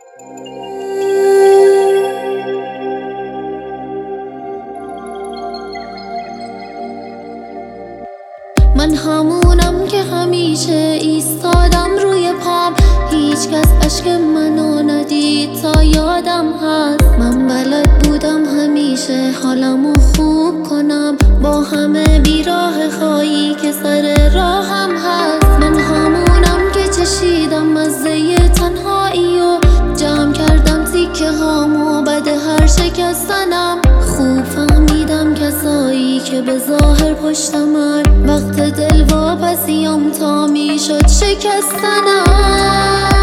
من همونم که همیشه ایستادم روی پام، هیچ کس اشک منو ندید تا یادم هست. من بلد بودم همیشه حالمو خوب کنم، با همه بیراه خواهی که سر راهم هست. من همونم که چشیدم مزه تنهایی و جمع کردم تیکه هامو بعد هر شکستنم. خوب فهمیدم کسایی که به ظاهر پشتمن، وقت دل واپسیم تا میشد شکستنم.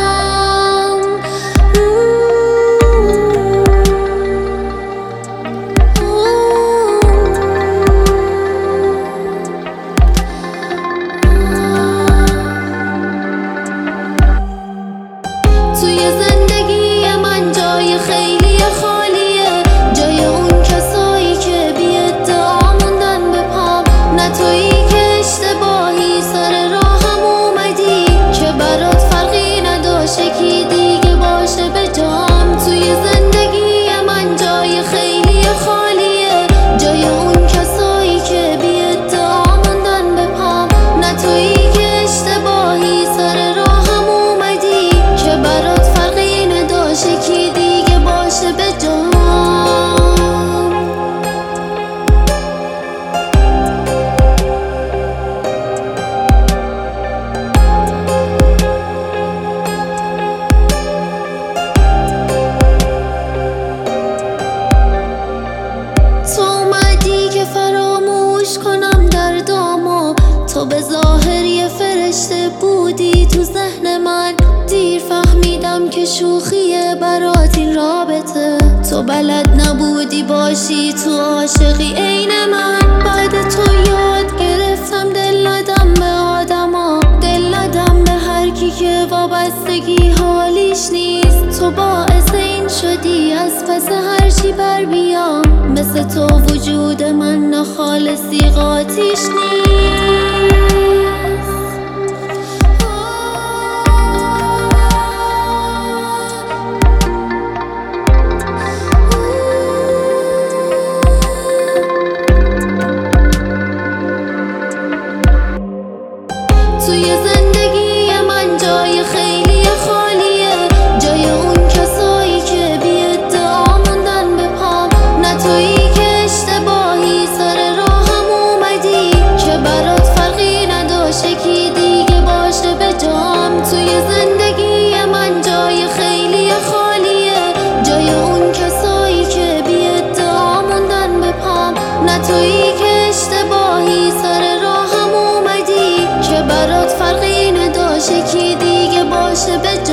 توی زندگی من جای خیلی خالیه، جای اون کسایی که بی ادعا موندن به پام. نه تویی که اشتباهی سر راهم اومدی، که برات فرقی نداشت یکی دیگه باشه به جام. توی زندگی من جای خیلی خالیه، جای اون کسایی که بی ادعا موندن به پام. نه تویی که اشتباهی سر راهم اومدی، که برات فرقی نداشت یکی دیگه باشه به جام. تو اومدی که فراموش کنم دردامو، تو به ظاهر یه فرشته بودی تو ذهن من. دیر فهمیدم که شوخیه برات این رابطه، تو بلد نبودی باشی تو عاشقی عین من. بعد تو یاد گرفتم دل ندم به آدما، دل ندم به هر کی که وابستگی حالیش نیست. تو باعث این شدی از پس هر چی بر بیام، مثل تو وجود من ناخالصی قاطیش نیست. توی زندگی من جای خیلی خالیه، جای اون کسایی که بی ادعا موندن به پام. نه تویی که اشتباهی سر راهم اومدی، که برات فرقی نداشت یکی دیگه باشه به جام. توی زندگی من جای خیلی خالیه، جای اون کسایی که بی ادعا موندن به پام. نه تویی که اشتباهی سر راهم اومدی، که برات فرقی نداشت یکی دیگه باشه به جام.